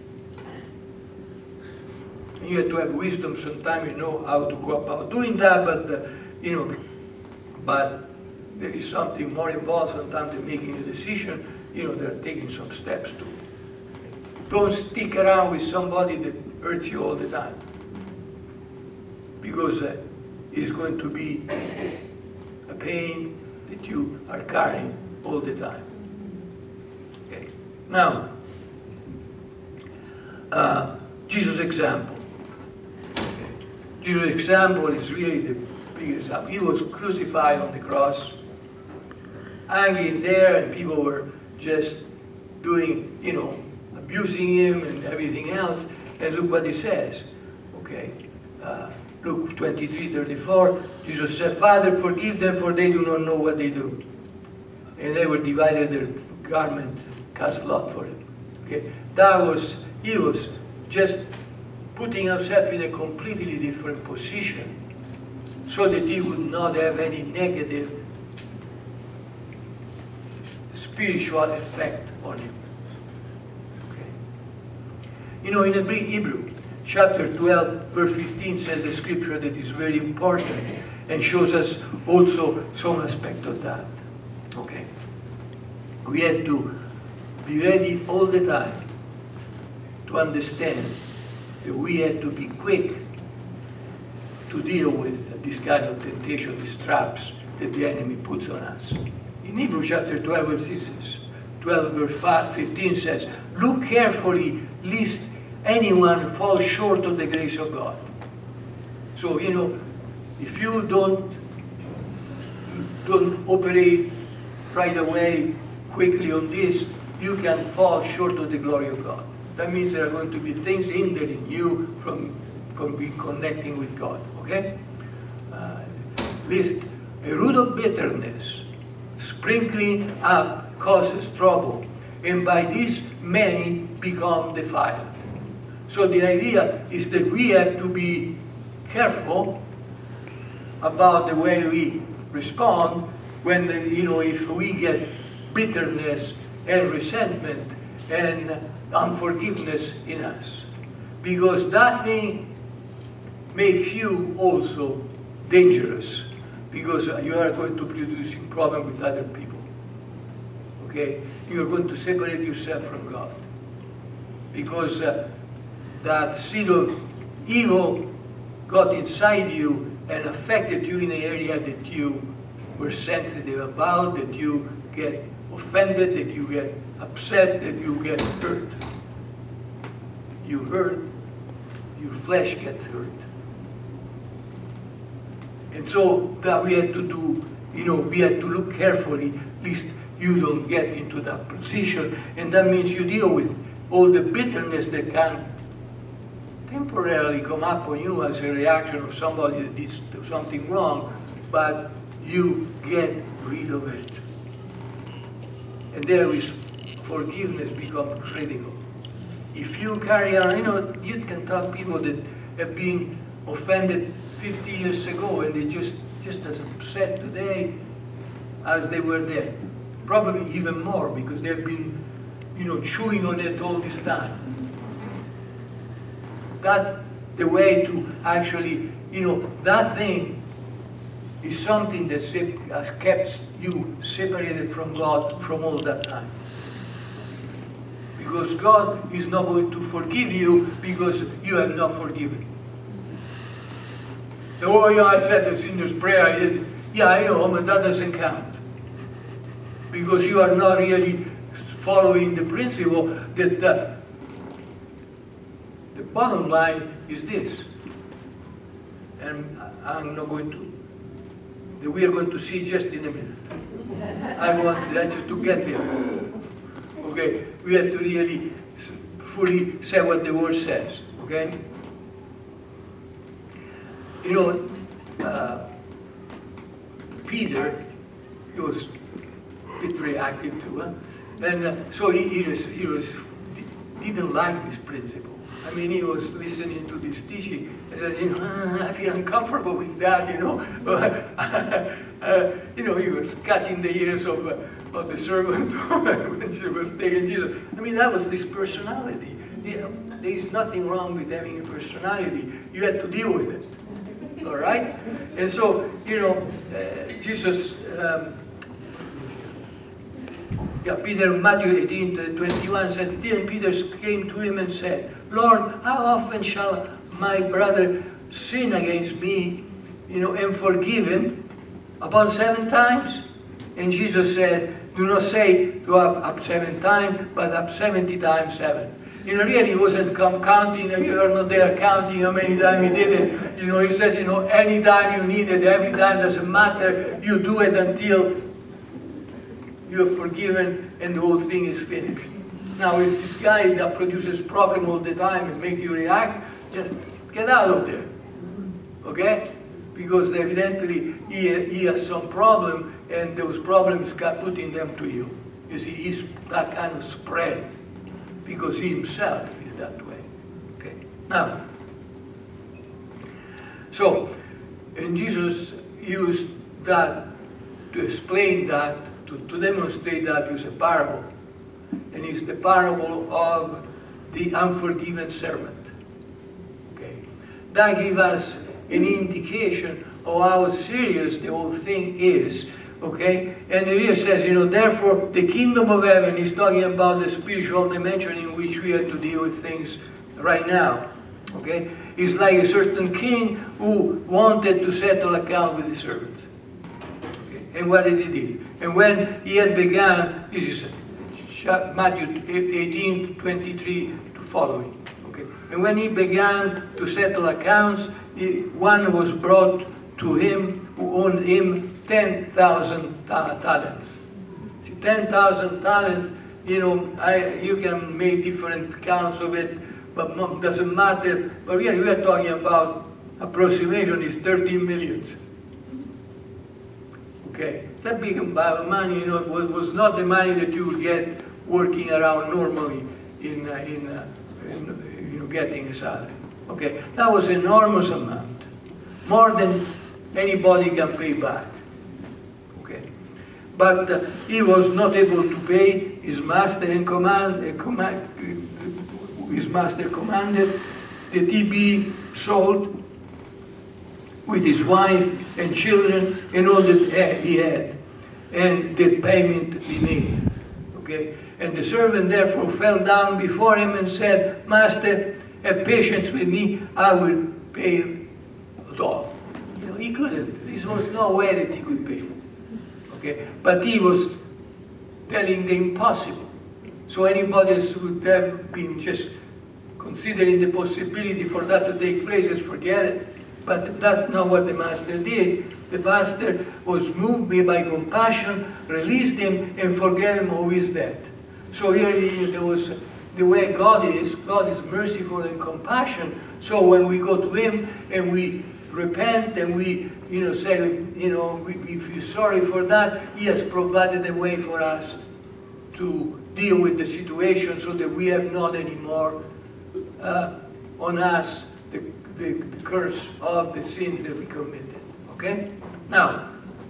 And you have to have wisdom. Sometimes you know how to go about doing that, but uh, you know, but there is something more involved sometimes in making a decision. You know, they're taking some steps to. Don't stick around with somebody that hurts you all the time, because uh, it's going to be a pain that you are carrying all the time. Okay. Now, uh, Jesus' example. Okay. Jesus' example is really the biggest example. He was crucified on the cross, hanging there, and people were just doing, you know, abusing him and everything else. And look what he says. Okay. Uh, Luke twenty-three thirty-four, Jesus said, Father, forgive them, for they do not know what they do. And they were divided their garment, cast lot for it. Okay, that was, he was just putting himself in a completely different position so that he would not have any negative spiritual effect on him. Okay. You know, in the Hebrew, chapter twelve, verse fifteen says the scripture that is very important and shows us also some aspect of that. Okay. We have to be ready all the time to understand that we have to be quick to deal with this kind of temptation, these traps that the enemy puts on us. In Hebrews chapter twelve, verse six, twelve verse five, fifteen says, look carefully lest anyone fall short of the grace of God. So, you know, if you don't, don't operate right away, quickly on this, you can fall short of the glory of God. That means there are going to be things hindering you from, from being connecting with God, okay? Uh, lest a root of bitterness, sprinkling up causes trouble, and by this many become defiled. So the idea is that we have to be careful about the way we respond when, you know, if we get bitterness and resentment and unforgiveness in us. Because that thing makes you also dangerous, because you are going to produce a problem with other people. Okay? You are going to separate yourself from God. Because uh, that seed of evil got inside you and affected you in an area that you were sensitive about, that you get offended, that you get upset, that you get hurt. You hurt, your flesh gets hurt. And so that we had to do, you know, we had to look carefully, lest you don't get into that position. And that means you deal with all the bitterness that can temporarily come up on you as a reaction of somebody that did something wrong, but you get rid of it. And there is forgiveness becomes critical. If you carry on, you know, you can talk people that have been offended fifty years ago and they just, just as upset today as they were then. Probably even more because they've been, you know, chewing on it all this time. That's the way to actually, you know, that thing is something that has kept you separated from God from all that time. Because God is not going to forgive you because you have not forgiven. Oh, yeah, I said the sinner's prayer. I did. Yeah, I know, but that doesn't count. Because you are not really following the principle that uh, the bottom line is this. And I'm not going to, that we are going to see just in a minute. I want that just to get there. Okay, we have to really fully say what the word says. Okay? You know, uh, Peter, he was a bit reactive too, huh? And uh, so he, he, was, he was, didn't like this principle. I mean, he was listening to this teaching and said, you know, I feel uncomfortable with that, you know. uh, you know, he was cutting the ears of, uh, of the servant when she was taking Jesus. I mean, that was his personality. You know, there is nothing wrong with having a personality. You had to deal with it. All right? And so, you know, uh, Jesus, um, yeah, Peter, Matthew eighteen, twenty-one said, then Peter came to him and said, Lord, how often shall my brother sin against me, you know, and forgive him? About seven times? And Jesus said, do not say go up, up seven times, but up seventy times seven. You know, really he wasn't come counting, you are not there counting how many times he did it. You know, he says, you know, any time you need it, every time doesn't matter, you do it until you are forgiven and the whole thing is finished. Now, if this guy that produces problem all the time and makes you react, just get out of there. Okay? Because evidently he, he has some problem and those problems got putting them to you. You see, he's that kind of spread because he himself is that way. Okay? Now, so, and Jesus used that to explain that, to, to demonstrate that with a parable. And it's the parable of the unforgiven servant. Okay? That gives us an indication of how serious the whole thing is. Okay? And it here says, you know, therefore the kingdom of heaven is talking about the spiritual dimension in which we have to deal with things right now. Okay? It's like a certain king who wanted to settle account with his servants. Okay? And what did he do? And when he had begun, this is Matthew eighteen, twenty-three to following. Okay? And when he began to settle accounts, he, one was brought to him who owed him ten thousand talents. See, ten thousand talents, you know, I, you can make different counts of it, but it doesn't matter. But really, we are talking about approximation is thirteen millions. Okay, that big amount of money, you know, was, was not the money that you would get working around normally in, uh, in, uh, in you know, getting a salary. Okay, that was an enormous amount, more than anybody can pay back. Okay, but uh, he was not able to pay. His master and command, uh, command uh, his master commanded that he be sold with his wife and children and all that he had, and the payment be made. Okay, and the servant therefore fell down before him and said, "Master, have patience with me, I will pay it all." You know, he couldn't. There was no way that he could pay. Okay, but he was telling the impossible. So anybody else would have been just considering the possibility for that to take place, just forget it. But that's not what the master did. The master was moved by compassion, released him, and forgave him of his debt. So here there was the way God is. God is merciful and compassion. So when we go to Him and we repent and we, you know, say, you know, we, we feel sorry for that, He has provided a way for us to deal with the situation so that we have not anymore uh, on us the, the, the curse of the sins that we committed. Okay? Now,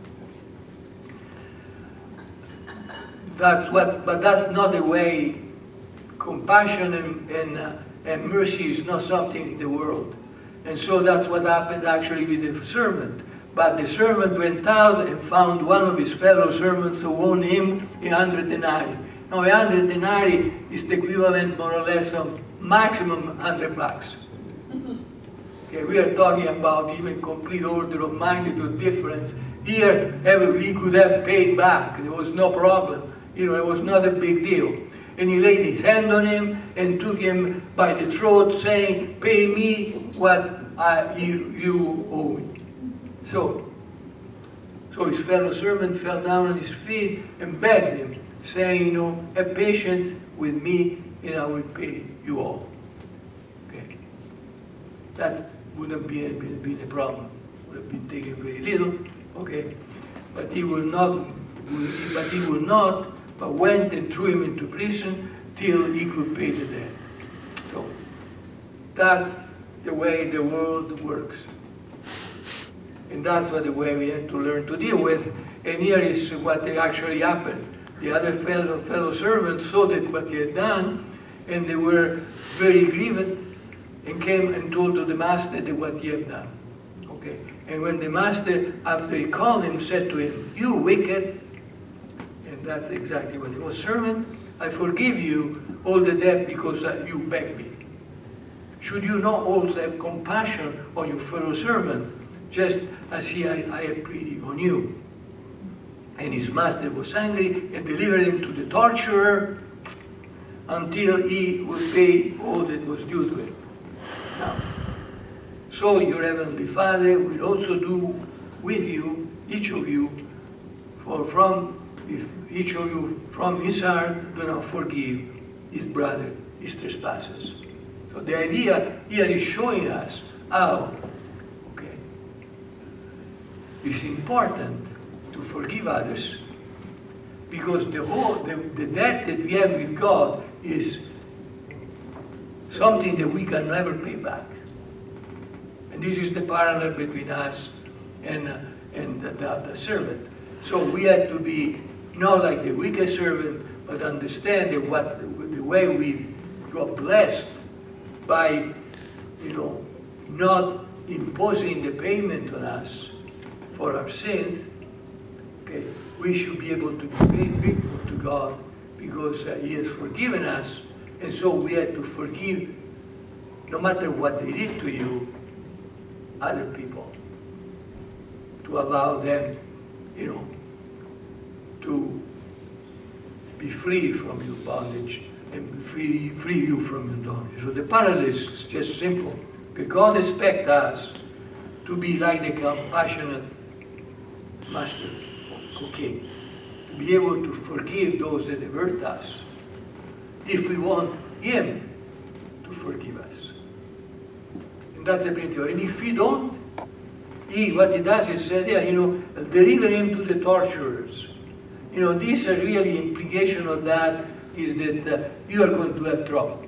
that's what, but that's not the way. Compassion and, and, uh, and mercy is not something in the world. And so that's what happened actually with the servant. But the servant went out and found one of his fellow servants who owed him a hundred denarii. Now a hundred denarii is the equivalent more or less of maximum hundred bucks. Okay, we are talking about even complete order of magnitude difference. Here, everybody could have paid back. There was no problem. You know, it was not a big deal. And he laid his hand on him and took him by the throat, saying, "Pay me what I, you, you owe me." So, so his fellow servant fell down on his feet and begged him, saying, you know, "Have patience with me, and I will pay you all." Okay, that wouldn't be been, been a problem. Would have been taken very little. Okay, but he will not. But he will not. But went and threw him into prison till he could pay the debt. So that's the way the world works. And that's what the way we have to learn to deal with. And here is what actually happened. The other fellow, fellow servants saw that what he had done, and they were very grieved, and came and told to the master that what he had done. Okay. And when the master, after he called him, said to him, "You wicked," and that's exactly what it was. "Servant, I forgive you all the debt because you begged me. Should you not also have compassion on your fellow servant, just as he, I, I have pity on you?" And his master was angry and delivered him to the torturer until he would pay all that was due to him. Now, so your heavenly Father will also do with you, each of you, for from if each of you from his heart do not forgive his brother his trespasses. So the idea here is showing us how, okay, it's important to forgive others, because the whole the, the debt that we have with God is something that we can never pay back. And this is the parallel between us and uh, and the, the, the servant. So we have to be not like the wicked servant, but understand that what the way we got blessed by, you know, not imposing the payment on us for our sins. Okay, we should be able to be grateful to God because uh, He has forgiven us, and so we have to forgive no matter what they did to you, other people, to allow them, you know, to be free from your bondage and free, free you from your bondage. So the parallel is just simple. Because God expects us to be like the compassionate master, okay, to be able to forgive those that have hurt us, if we want Him to forgive us. And that's the principle. And if we don't, He, what He does is say, yeah, you know, deliver him to the torturers. You know, this uh, really implication of that is that uh, you are going to have trouble.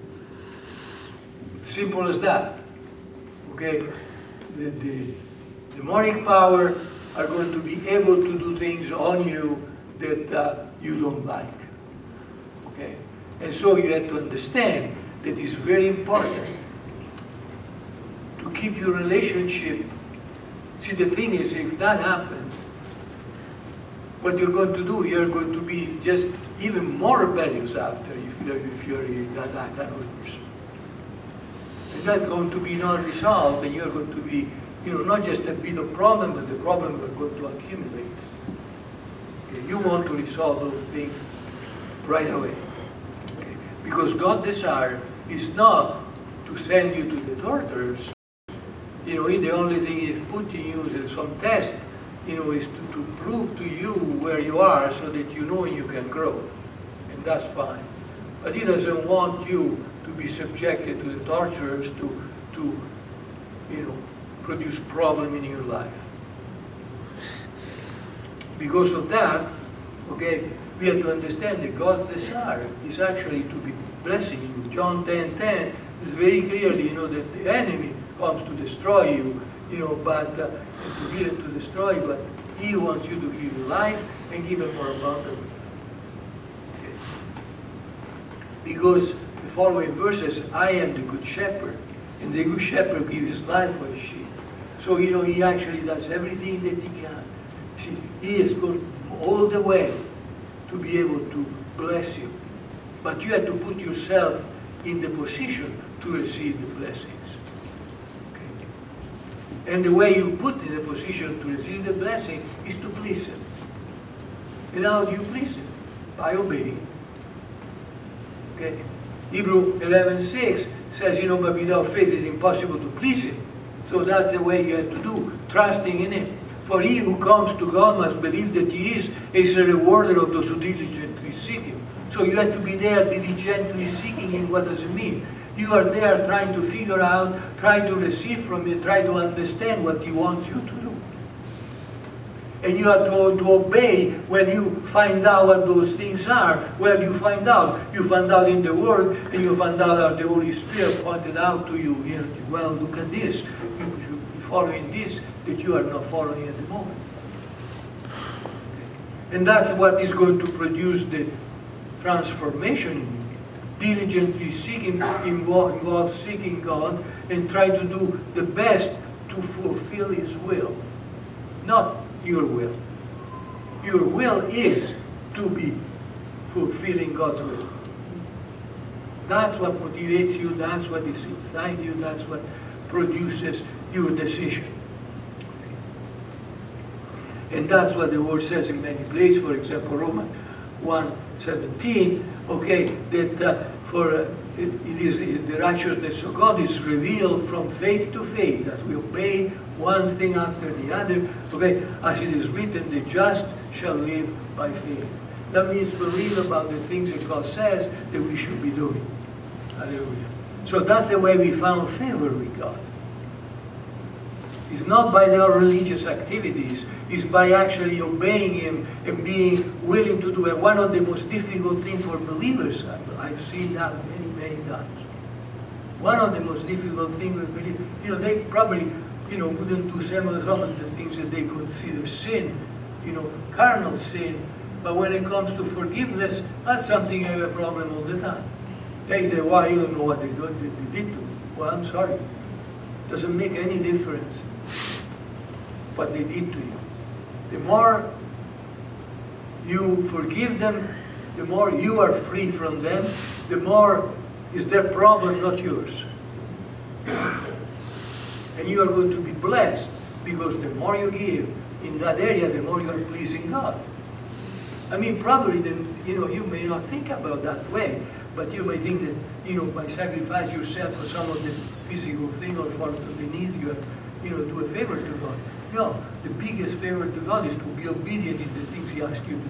Simple as that. Okay? The, the demonic power are going to be able to do things on you that uh, you don't like. Okay? And so you have to understand that it's very important to keep your relationship. See, the thing is, if that happens, what you're going to do, you're going to be just even more rebellious after if you're, if you're that, that kind of person. And that's going to be not resolved, and you're going to be, you know, not just a bit of problem, but the problem is going to accumulate. Okay? You want to resolve those things right away. Okay? Because God's desire is not to send you to the torturers. You know, the only thing He's putting you is some test, you know, is to, to prove to you where you are so that you know you can grow. And that's fine. But He doesn't want you to be subjected to the torturers to, to you know, produce problem in your life. Because of that, okay, we have to understand that God's desire is actually to be blessing you. John ten ten is very clearly, you know, that the enemy comes to destroy you, you know, but uh, to give it to destroy, but He wants you to give you life and give it more abundantly. Okay. Because the following verse says, I am the good shepherd, and the good shepherd gives his life for his sheep. So, you know, he actually does everything that he can. See, he is going all the way to be able to bless you. But you have to put yourself in the position to receive the blessings. And the way you put in a position to receive the blessing is to please Him. And how do you please Him? By obeying. Okay? Hebrews eleven six says, you know, but without faith it is impossible to please Him. So that's the way you have to do, trusting in Him. For he who comes to God must believe that He is, is a rewarder of those who diligently seek Him. So you have to be there diligently seeking Him. What does it mean? You are there trying to figure out, trying to receive from Him, try to understand what He wants you to do. And you have to, to obey when you find out what those things are. Where you find out? You find out in the Word, and you find out that the Holy Spirit pointed out to you, you know, well, look at this. You should be following this that you are not following at the moment. And that's what is going to produce the transformation in you. Diligently seeking, involved seeking God, and try to do the best to fulfill His will, not your will. Your will is to be fulfilling God's will. That's what motivates you, that's what is inside you, that's what produces your decision. And that's what the Word says in many places, for example, Romans one seventeen, okay, that uh, for uh, it, it is the righteousness of God is revealed from faith to faith, as we obey one thing after the other, okay, as it is written, the just shall live by faith. That means believe about the things that God says that we should be doing. Hallelujah. So that's the way we found favor with God. It's not by our religious activities, it's by actually obeying Him and being willing to do it. One of the most difficult things for believers, I've seen that many, many times. One of the most difficult things for believers, you know, they probably, you know, wouldn't do some of the things that they consider sin, you know, carnal sin. But when it comes to forgiveness, that's something I have a problem all the time. They say, why, you don't know what they did, they did to me. Well, I'm sorry. Doesn't make any difference what they did to you. The more you forgive them, the more you are free from them, the more is their problem, not yours. And you are going to be blessed, because the more you give in that area, the more you are pleasing God. I mean, probably, the, you know, you may not think about that way, but you may think that, you know, by sacrifice yourself for some of the physical thing or for the needs, you have, you know, do a favor to God. No, the biggest favor to God is to be obedient in the things He asks you to do.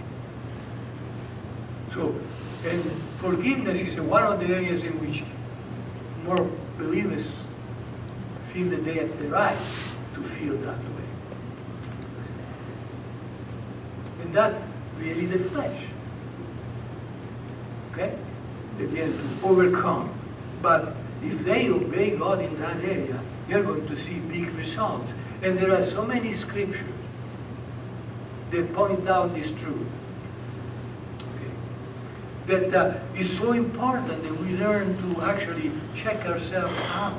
So, and forgiveness is one of the areas in which more believers feel that they have the right to feel that way. And that's really the flesh. Okay? They begin to overcome. But if they obey God in that area, you're going to see big results. And there are so many scriptures that point out this truth. Okay? That uh, it's so important that we learn to actually check ourselves out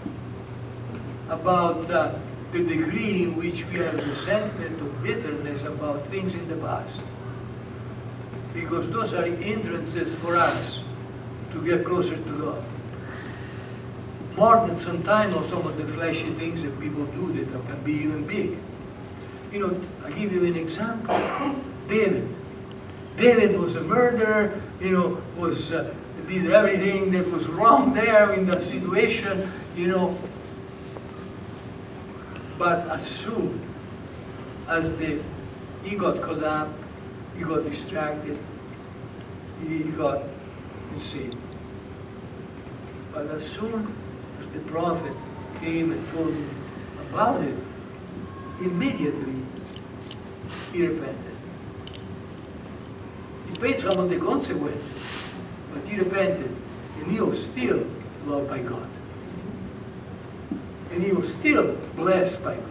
about uh, the degree in which we have resentment or bitterness about things in the past. Because those are hindrances for us to get closer to God. More than sometimes of some of the fleshy things that people do that can be even big. You know, I'll give you an example. David. David was a murderer, you know, was uh, did everything that was wrong there in the situation, you know. But as soon as the, he got caught up, he got distracted, he got insane. But as soon as the prophet came and told him about it, immediately he repented. He paid some of the consequences, but he repented, and he was still loved by God. And he was still blessed by God.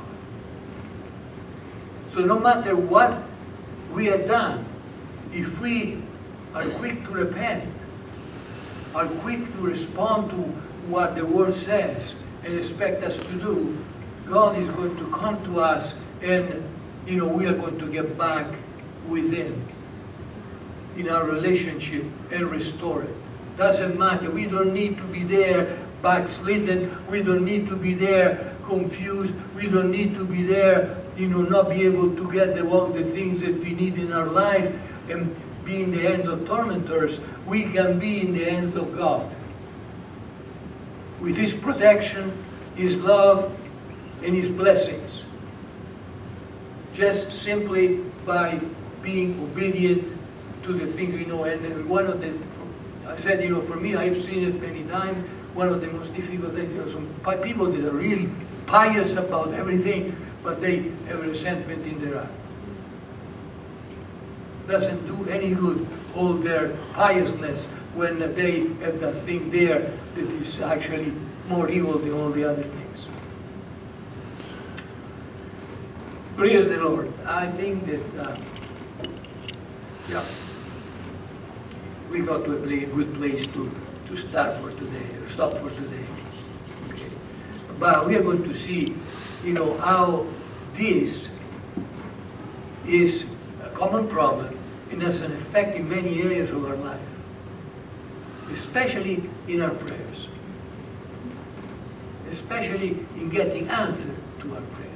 So no matter what we have done, if we are quick to repent, are quick to respond to what the Word says and expect us to do, God is going to come to us, and you know we are going to get back with Him in our relationship and restore it. Doesn't matter. We don't need to be there backslidden. We don't need to be there confused. We don't need to be there, you know, not be able to get the, all the things that we need in our life and be in the hands of tormentors. We can be in the hands of God. With His protection, His love, and His blessings. Just simply by being obedient to the things we know. And one of the, I said, you know, for me, I've seen it many times. One of the most difficult things, you know, some people that are really pious about everything, but they have resentment in their heart. Doesn't do any good, all their piousness, when they have that thing there that is actually more evil than all the other things. Praise the Lord. I think that, uh, yeah, we got to a good place to, to start for today, or stop for today. Okay. But we are going to see, you know, how this is a common problem and has an effect in many areas of our life, especially in our prayers, especially in getting answer to our prayers.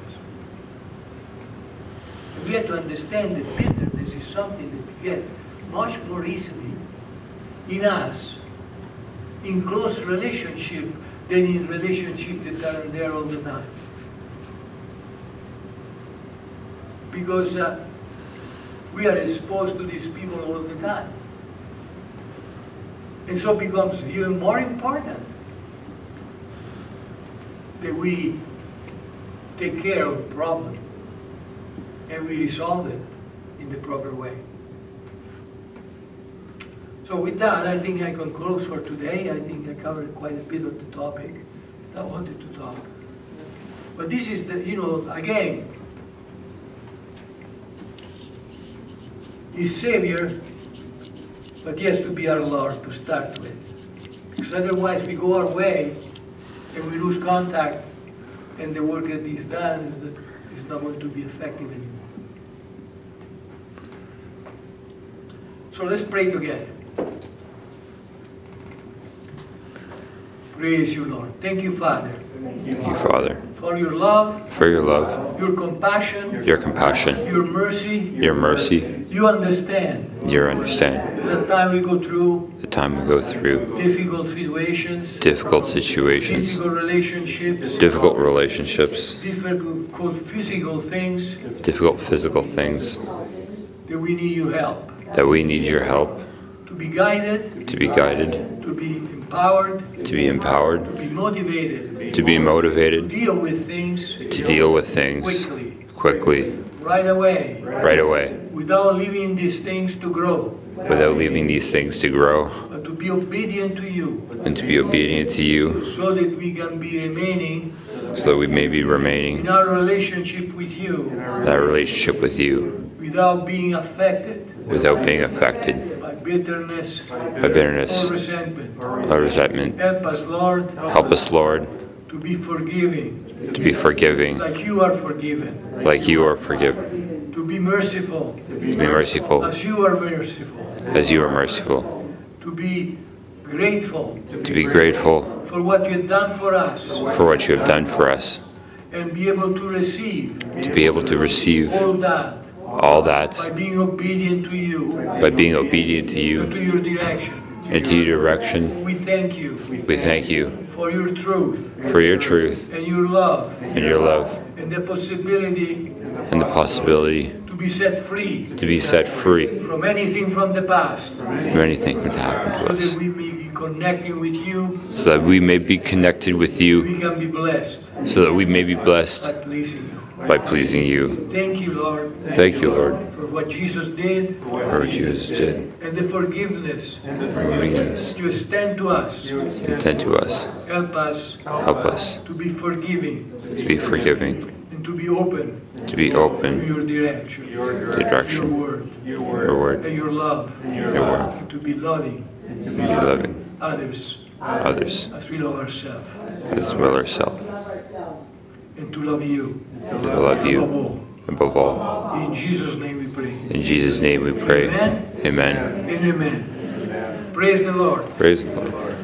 And we have to understand that bitterness is something that we get much more easily in us, in close relationship, than in relationships that are there all the time. Because uh, we are exposed to these people all the time. And so it becomes even more important that we take care of the problem and we resolve it in the proper way. So with that, I think I can close for today. I think I covered quite a bit of the topic I wanted to talk. But this is the, you know, again, He's Savior, but He has to be our Lord to start with. Because otherwise we go our way and we lose contact, and the work that He's done is, that is not going to be effective anymore. So let's pray together. Praise you, Lord. Thank you, Father. Thank you, Father, for your love, for your love, your compassion, your compassion, your mercy, your mercy. You understand. You understand. The time we go through, the time we go through, difficult situations, difficult situations, difficult relationships, difficult relationships, difficult physical things, difficult physical things, that we need your help. That we need your help. To be guided, to be guided, to be empowered, to be empowered, to be motivated, to be motivated, to deal with things, to deal with things quickly, quickly, right away, right away, without leaving these things to grow, without leaving these things to grow, but to be obedient to you, and to be obedient to you, so that we can be remaining, so that we may be remaining in our relationship with you, that relationship with you, without being affected, without being affected by bitterness, by bitterness, or resentment. or resentment. Help us, Lord, Help us, Lord, to be forgiving, to be forgiving, like you are forgiven, like you are forgiven, to be merciful, to be merciful, as you are merciful, as you are merciful, to be grateful to be grateful for what you've done for us, for what you have done for us, and be able to receive to be able to receive all that all that by being obedient to you, by being obedient to to you your direction. and to your direction. We thank you We thank you for your truth for your truth and your love and your love and the possibility and the possibility to be set free to be set free from anything from the past, from anything that happened to so us, that we may be connecting with you, so that we may be connected with you, we can be blessed so that we may be blessed by pleasing you. by pleasing you. Thank you, Lord, Thank you, Lord, for what Jesus did for what Jesus did, and the forgiveness for forgiveness you extend to us. sent to us. Help us Help us to be forgiving to be forgiving, and to be open to be to open your direction, to your direction, word, your word, and your love, your word, and to be loving to be loving others others as we love ourselves, as well ourselves, and to love you and to love you above all. above all. In Jesus' name we pray. In Jesus' name we pray. Amen. Amen. And amen. Praise the Lord. Praise the Lord.